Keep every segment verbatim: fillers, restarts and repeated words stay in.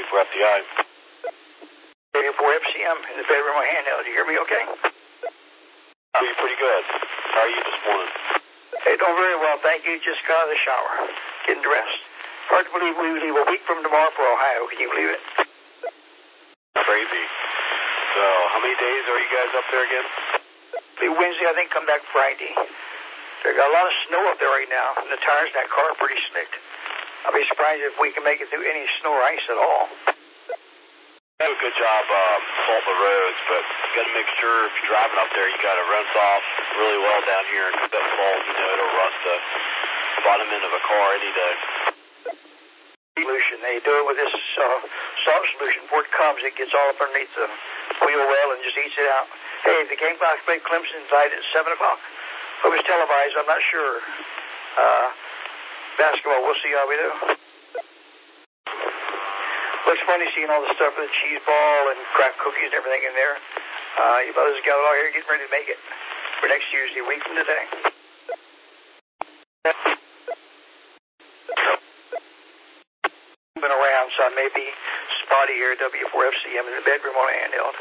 four F D I. W four F C M in the bedroom on handheld. You hear me okay? Oh, you're pretty good. How are you this morning? Hey, doing very well, thank you. Just got out of the shower, getting dressed. Hard to believe we leave a week from tomorrow for Ohio. Can you believe it? Crazy. So, how many days are you guys up there again? Be Wednesday, I think, come back Friday. They got a lot of snow up there right now, and the tires in that car are pretty slick. I'll be surprised if we can make it through any snow or ice at all. You do a good job um, salting the roads, but you got to make sure if you're driving up there, you got to rinse off really well down here. And that salt, you know, it'll rust the bottom end of a car any day. Solution. They do it with this uh, salt solution. Before it comes, it gets all up underneath the wheel well and just eats it out. Hey, the Gamecocks played Clemson tonight at seven o'clock. It was televised, I'm not sure. Uh, basketball, we'll see how we do. Looks funny seeing all the stuff with the cheese ball and cracked cookies and everything in there. Uh, your brothers gathered all here getting ready to make it for next Tuesday, a week from today. Been around, so I may be spotty here at W four F C M in the bedroom on a handheld.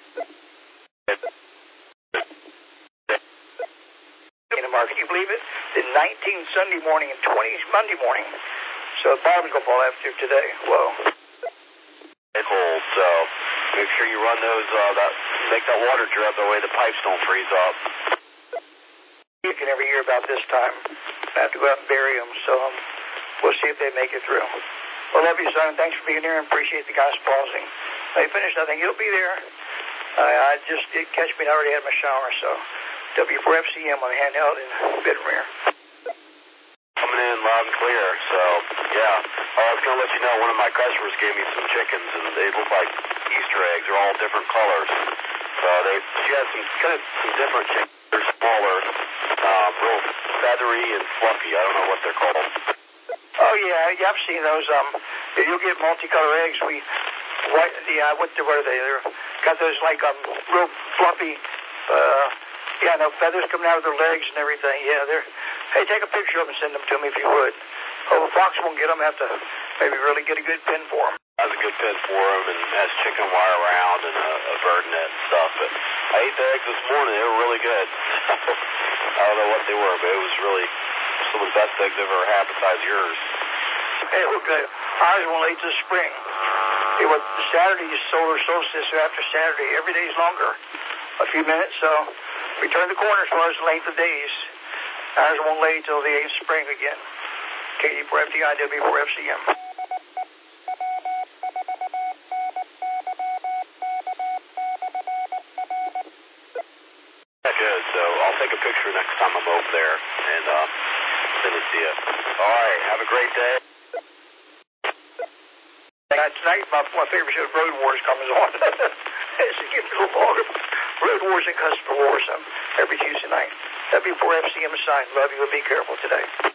Mark, can you believe it? The nineteenth Sunday morning and twentieth Monday morning. So the bottom's going to fall after today. Whoa. It's cold, so make sure you run those, uh, that, make that water drip, that way the pipes don't freeze up. You can every year about this time. I have to go out and bury them, so um, we'll see if they make it through. Well, love you, son. Thanks for being here and appreciate the guys pausing. They finished, I think you'll be there. Uh, I just did catch me and I already had my shower, so W four F C M on the handheld in the bedroom here. Coming in loud and clear, so yeah. I was going to let you know, one of my customers gave me some chickens, and they look like Easter eggs. They're all different colors. So they, she has some kind of some different chickens. They're smaller, um, real feathery and fluffy. I don't know what they're called. Oh yeah, yeah, I've seen those. Um, you'll get multicolored eggs. We, what the, uh, what, what are they? They're got those like um, real fluffy. Uh, Yeah, no feathers coming out of their legs and everything. Yeah, they're. Hey, take a picture of them and send them to me if you would. Oh, Fox won't get them. Have to maybe really get a good pin for them. Has a good pin for them and has chicken wire around and a, a bird net and stuff. But I ate the eggs this morning. They were really good. I don't know what they were, but it was really some of the best eggs I've ever had besides yours. Hey, okay. Ours won't late this spring. Hey, what Saturday is solar solstice, so after Saturday, every day is longer. A few minutes, so we turn the corner as far as the length of days. Ours won't lay till the eighth spring again. K D four F D I, W four F C M. Yeah, good. So I'll take a picture next time I'm over there and uh, send it to you. All right. Have a great day. Uh, tonight, my, my favorite show, Road Wars, comes on. It's a gift to the Lord. Road Wars and Customer Wars um, every Tuesday night. W four F C M sign. Love you and be careful today.